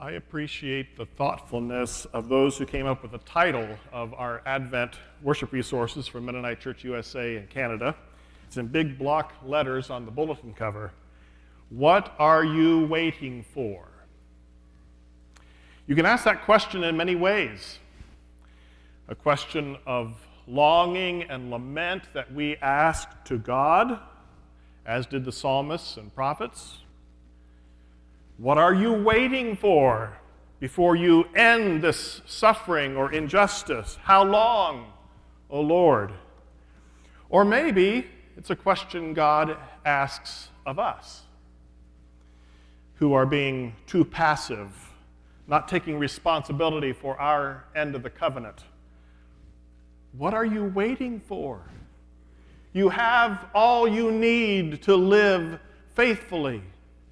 I appreciate the thoughtfulness of those who came up with the title of our Advent worship resources for Mennonite Church USA in Canada. It's in big block letters on the bulletin cover. What are you waiting for? You can ask that question in many ways. A question of longing and lament that we ask to God, as did the psalmists and prophets. What are you waiting for before you end this suffering or injustice? How long, O Lord? Or maybe it's a question God asks of us, who are being too passive, not taking responsibility for our end of the covenant. What are you waiting for? You have all you need to live faithfully.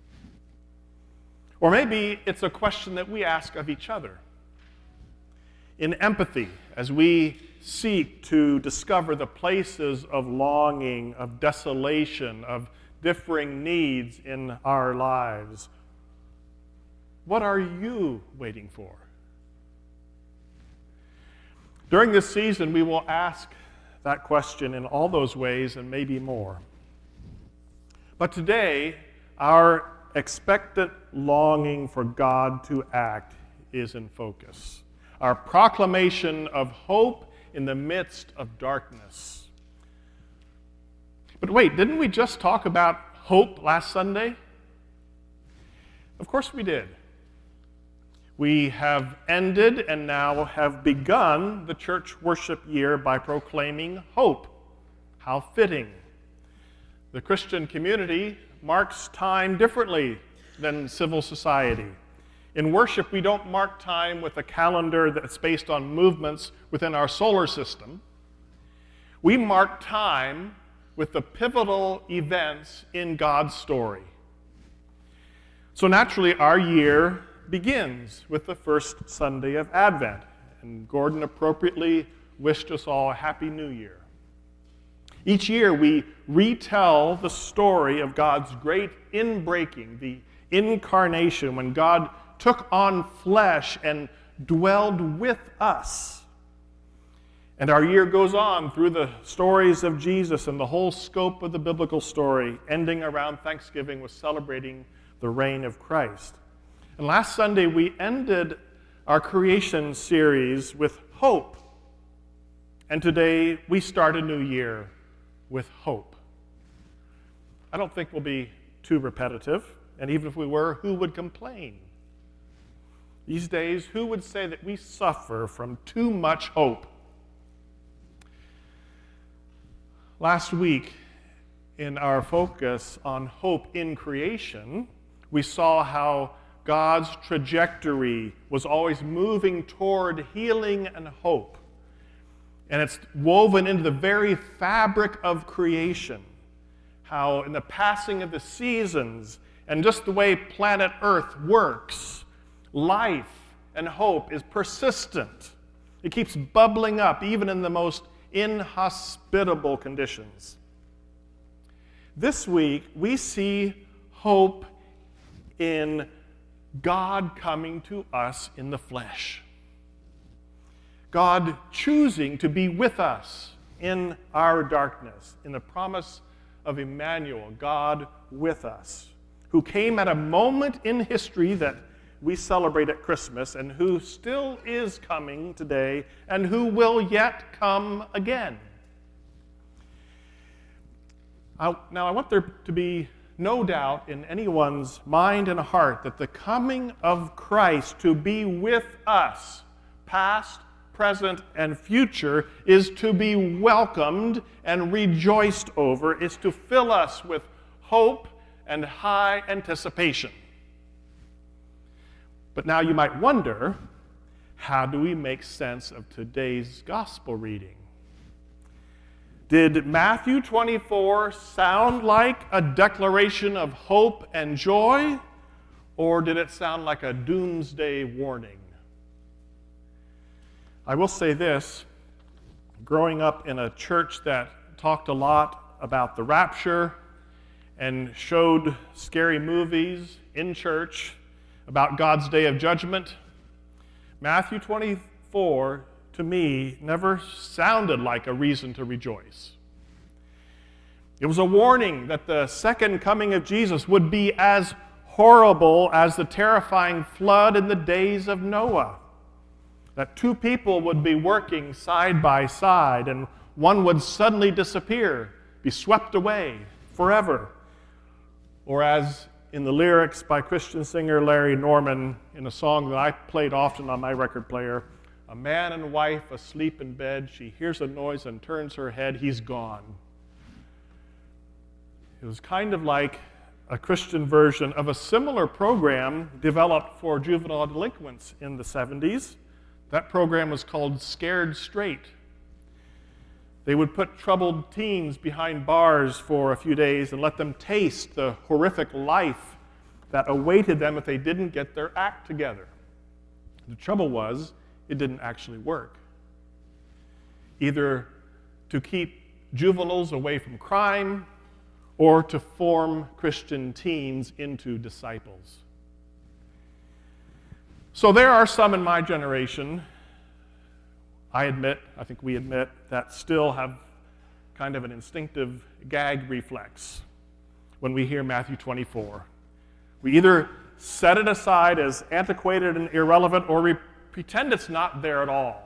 Or maybe it's a question that we ask of each other. In empathy, as we seek to discover the places of longing, of desolation, of differing needs in our lives, what are you waiting for? During this season, we will ask that question in all those ways and maybe more. But today, our expectant longing for God to act is in focus. Our proclamation of hope in the midst of darkness. But wait, didn't we just talk about hope last Sunday? Of course we did. We have ended and now have begun the church worship year by proclaiming hope. How fitting. The Christian community marks time differently than civil society. In worship, we don't mark time with a calendar that's based on movements within our solar system. We mark time with the pivotal events in God's story. So naturally, our year begins with the first Sunday of Advent, and Gordon appropriately wished us all a Happy New Year. Each year we retell the story of God's great inbreaking, the incarnation, when God took on flesh and dwelled with us. And our year goes on through the stories of Jesus and the whole scope of the biblical story, ending around Thanksgiving with celebrating the reign of Christ. And last Sunday we ended our creation series with hope. And today we start a new year with hope. I don't think we'll be too repetitive, and even if we were, who would complain? These days, who would say that we suffer from too much hope? Last week, in our focus on hope in creation, we saw how God's trajectory was always moving toward healing and hope. And it's woven into the very fabric of creation. How in the passing of the seasons and just the way planet Earth works, life and hope is persistent. It keeps bubbling up even in the most inhospitable conditions. This week, we see hope in God coming to us in the flesh. God choosing to be with us in our darkness, in the promise of Emmanuel, God with us, who came at a moment in history that we celebrate at Christmas, and who still is coming today, and who will yet come again. Now, I want there to be no doubt in anyone's mind and heart that the coming of Christ to be with us, past, present, and future, is to be welcomed and rejoiced over, is to fill us with hope and high anticipation. But now you might wonder, how do we make sense of today's gospel reading? Did Matthew 24 sound like a declaration of hope and joy, or did it sound like a doomsday warning? I will say this, growing up in a church that talked a lot about the rapture and showed scary movies in church, about God's day of judgment, Matthew 24, to me, never sounded like a reason to rejoice. It was a warning that the second coming of Jesus would be as horrible as the terrifying flood in the days of Noah. That two people would be working side by side, and one would suddenly disappear, be swept away forever. Or as in the lyrics by Christian singer Larry Norman in a song that I played often on my record player, a man and wife asleep in bed, she hears a noise and turns her head, he's gone. It was kind of like a Christian version of a similar program developed for juvenile delinquents in the 70s. That program was called Scared Straight. They would put troubled teens behind bars for a few days and let them taste the horrific life that awaited them if they didn't get their act together. The trouble was, it didn't actually work. Either to keep juveniles away from crime or to form Christian teens into disciples. So there are some in my generation, I think we admit, that still have kind of an instinctive gag reflex when we hear Matthew 24. We either set it aside as antiquated and irrelevant, or we pretend it's not there at all.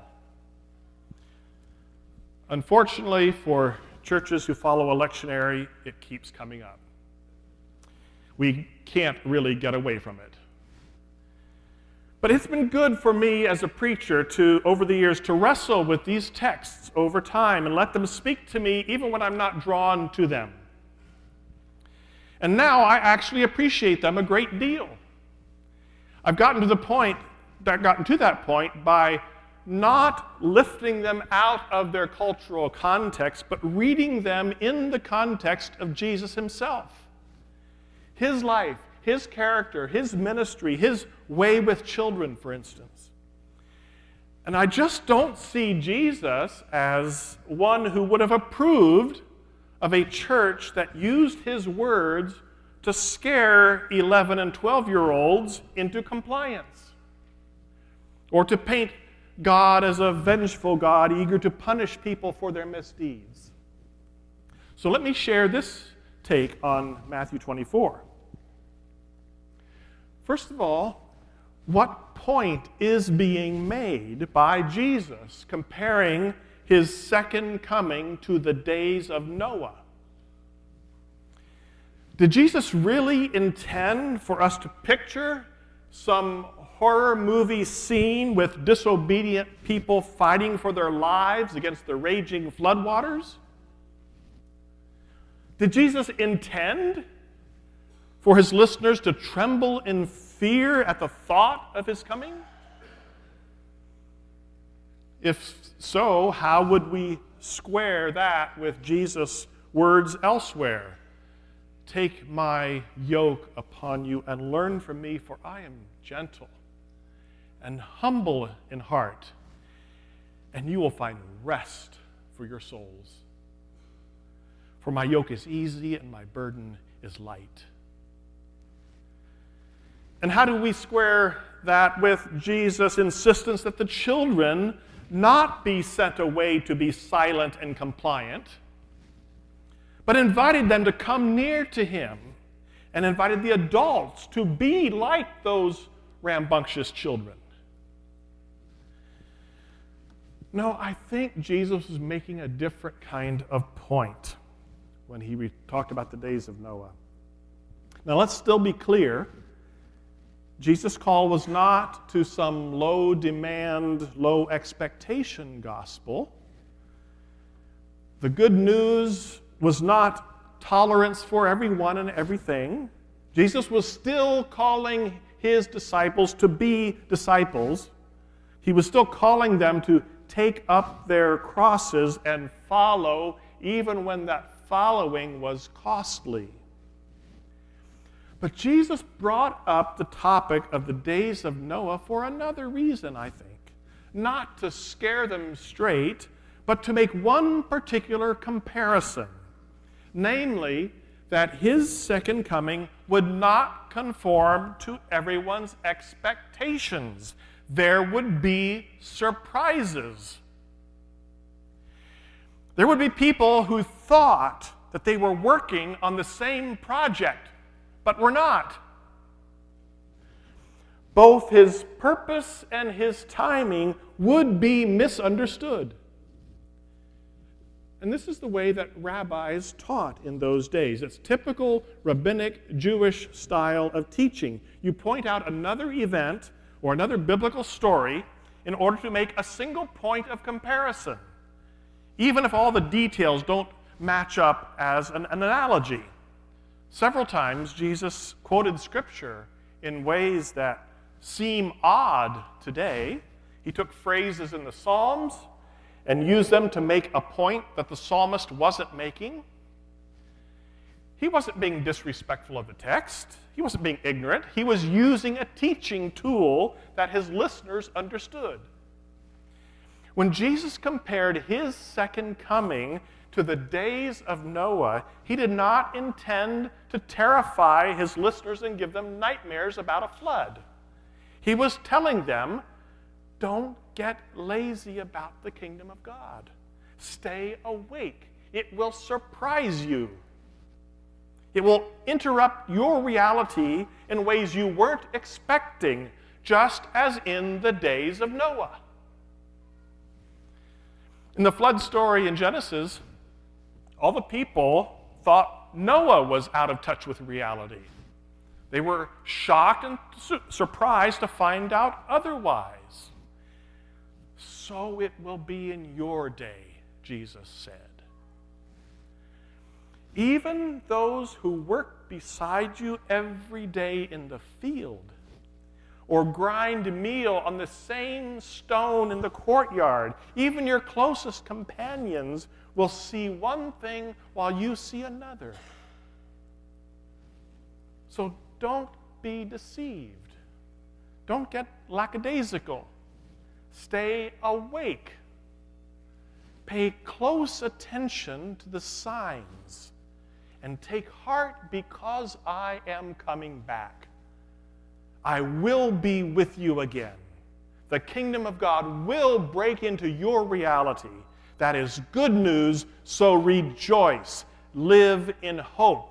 Unfortunately, for churches who follow a lectionary, it keeps coming up. We can't really get away from it. But it's been good for me as a preacher over the years, to wrestle with these texts over time and let them speak to me even when I'm not drawn to them. And now I actually appreciate them a great deal. I've gotten to that point by not lifting them out of their cultural context, but reading them in the context of Jesus himself. His life, his character, his ministry, his way with children, for instance. And I just don't see Jesus as one who would have approved of a church that used his words to scare 11 and 12-year-olds into compliance, or to paint God as a vengeful God eager to punish people for their misdeeds. So let me share this take on Matthew 24. First of all, what point is being made by Jesus comparing his second coming to the days of Noah? Did Jesus really intend for us to picture some horror movie scene with disobedient people fighting for their lives against the raging floodwaters? Did Jesus intend for his listeners to tremble in fear at the thought of his coming? If so, how would we square that with Jesus' words elsewhere? Take my yoke upon you and learn from me, for I am gentle and humble in heart, and you will find rest for your souls. For my yoke is easy and my burden is light. And how do we square that with Jesus' insistence that the children not be sent away to be silent and compliant, but invited them to come near to him, and invited the adults to be like those rambunctious children? No, I think Jesus was making a different kind of point when he talked about the days of Noah. Now, let's still be clear. Jesus' call was not to some low-demand, low-expectation gospel. The good news was not tolerance for everyone and everything. Jesus was still calling his disciples to be disciples. He was still calling them to take up their crosses and follow, even when that following was costly. But Jesus brought up the topic of the days of Noah for another reason, I think. Not to scare them straight, but to make one particular comparison. Namely, that his second coming would not conform to everyone's expectations. There would be surprises. There would be people who thought that they were working on the same project, but were not. Both his purpose and his timing would be misunderstood. And this is the way that rabbis taught in those days. It's typical rabbinic Jewish style of teaching. You point out another event or another biblical story in order to make a single point of comparison, even if all the details don't match up as an analogy. Several times Jesus quoted Scripture in ways that seem odd today. He took phrases in the Psalms and used them to make a point that the psalmist wasn't making. He wasn't being disrespectful of the text. He wasn't being ignorant. He was using a teaching tool that his listeners understood. When Jesus compared his second coming to the days of Noah, he did not intend to terrify his listeners and give them nightmares about a flood. He was telling them, don't get lazy about the kingdom of God. Stay awake. It will surprise you. It will interrupt your reality in ways you weren't expecting, just as in the days of Noah. In the flood story in Genesis, all the people thought Noah was out of touch with reality. They were shocked and surprised to find out otherwise. So it will be in your day, Jesus said. Even those who work beside you every day in the field, or grind meal on the same stone in the courtyard, even your closest companions will see one thing while you see another. So don't be deceived. Don't get lackadaisical. Stay awake. Pay close attention to the signs and take heart because I am coming back. I will be with you again. The kingdom of God will break into your reality. That is good news, so rejoice. Live in hope.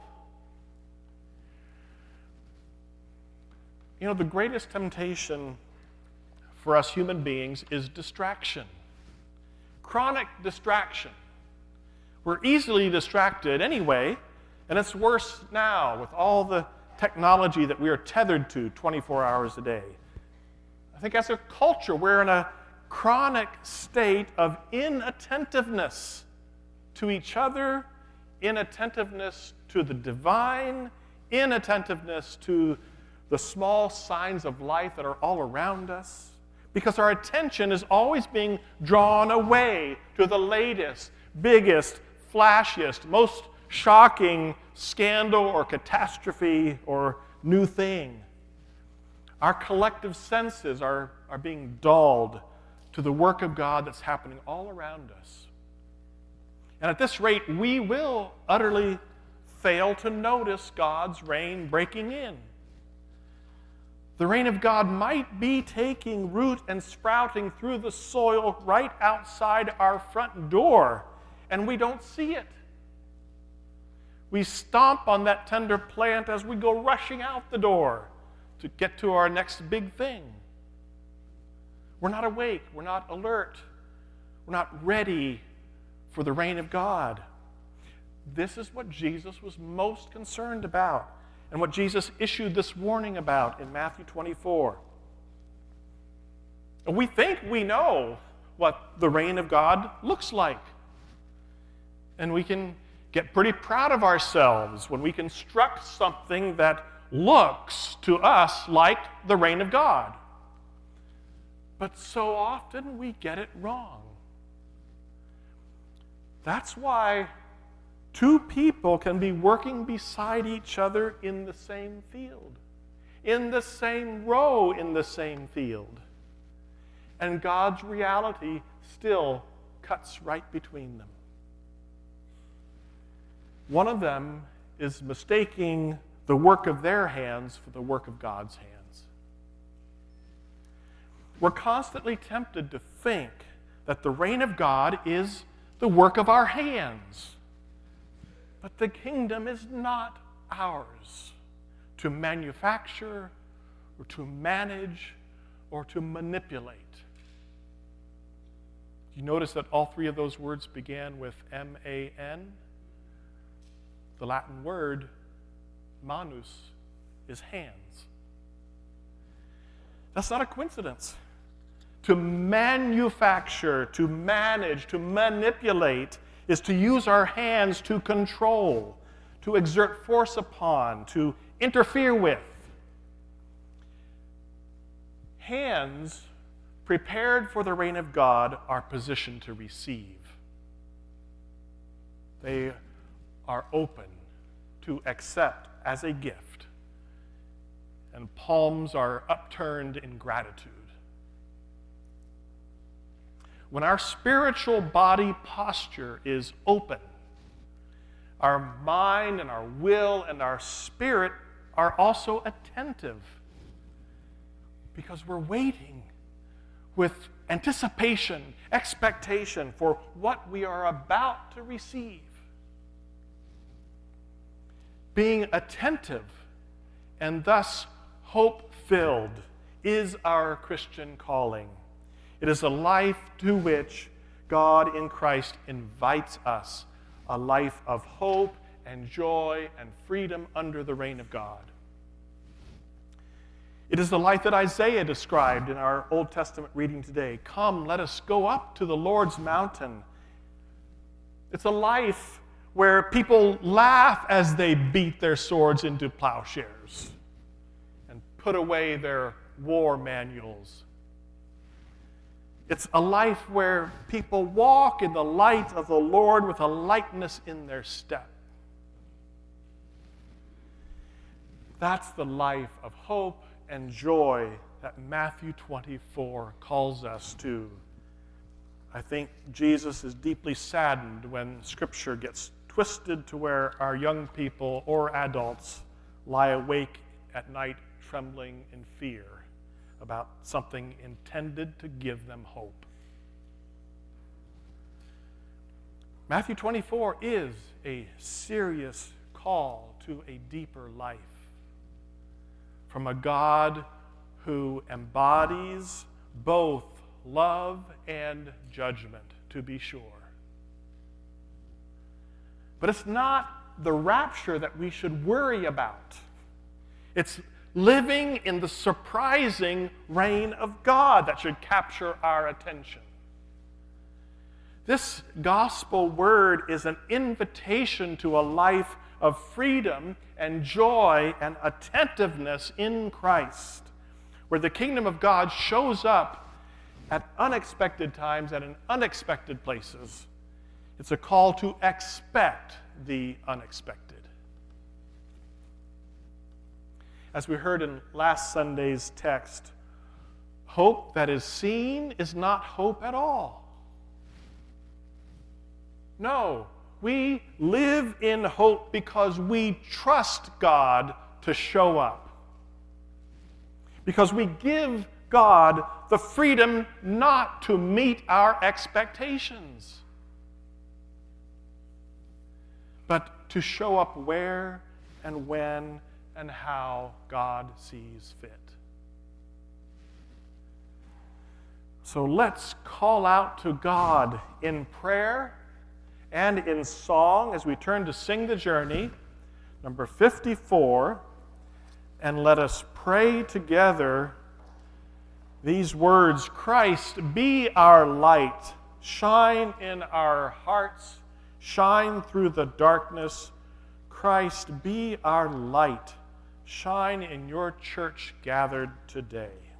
You know, the greatest temptation for us human beings is distraction. Chronic distraction. We're easily distracted anyway, and it's worse now with all the technology that we are tethered to 24 hours a day. I think as a culture, we're in a chronic state of inattentiveness to each other, inattentiveness to the divine, inattentiveness to the small signs of life that are all around us, because our attention is always being drawn away to the latest, biggest, flashiest, most shocking scandal or catastrophe or new thing. Our collective senses are being dulled to the work of God that's happening all around us. And at this rate, we will utterly fail to notice God's reign breaking in. The reign of God might be taking root and sprouting through the soil right outside our front door, and we don't see it. We stomp on that tender plant as we go rushing out the door to get to our next big thing. We're not awake. We're not alert. We're not ready for the reign of God. This is what Jesus was most concerned about and what Jesus issued this warning about in Matthew 24. And we think we know what the reign of God looks like. And we can get pretty proud of ourselves when we construct something that looks to us like the reign of God. But so often we get it wrong. That's why two people can be working beside each other in the same field, in the same row in the same field. And God's reality still cuts right between them. One of them is mistaking the work of their hands for the work of God's hands. We're constantly tempted to think that the reign of God is the work of our hands. But the kingdom is not ours to manufacture or to manage or to manipulate. You notice that all three of those words began with M-A-N? The Latin word manus is hands. That's not a coincidence. To manufacture, to manage, to manipulate is to use our hands to control, to exert force upon, to interfere with. Hands prepared for the reign of God are positioned to receive. They are open to accept as a gift, and palms are upturned in gratitude. When our spiritual body posture is open, our mind and our will and our spirit are also attentive because we're waiting with anticipation, expectation for what we are about to receive. Being attentive and thus hope-filled is our Christian calling. It is a life to which God in Christ invites us, a life of hope and joy and freedom under the reign of God. It is the life that Isaiah described in our Old Testament reading today. Come, let us go up to the Lord's mountain. It's a life where people laugh as they beat their swords into plowshares and put away their war manuals. It's a life where people walk in the light of the Lord with a lightness in their step. That's the life of hope and joy that Matthew 24 calls us to. I think Jesus is deeply saddened when Scripture gets twisted to where our young people or adults lie awake at night trembling in fear about something intended to give them hope. Matthew 24 is a serious call to a deeper life from a God who embodies both love and judgment, to be sure. But it's not the rapture that we should worry about. It's living in the surprising reign of God that should capture our attention. This gospel word is an invitation to a life of freedom and joy and attentiveness in Christ, where the kingdom of God shows up at unexpected times and in unexpected places. It's a call to expect the unexpected. As we heard in last Sunday's text, hope that is seen is not hope at all. No, we live in hope because we trust God to show up. Because we give God the freedom not to meet our expectations, but to show up where and when and how God sees fit. So let's call out to God in prayer and in song as we turn to Sing the Journey, number 54, and let us pray together these words: Christ, be our light, shine in our hearts, shine through the darkness. Christ, be our light, shine in your church gathered today.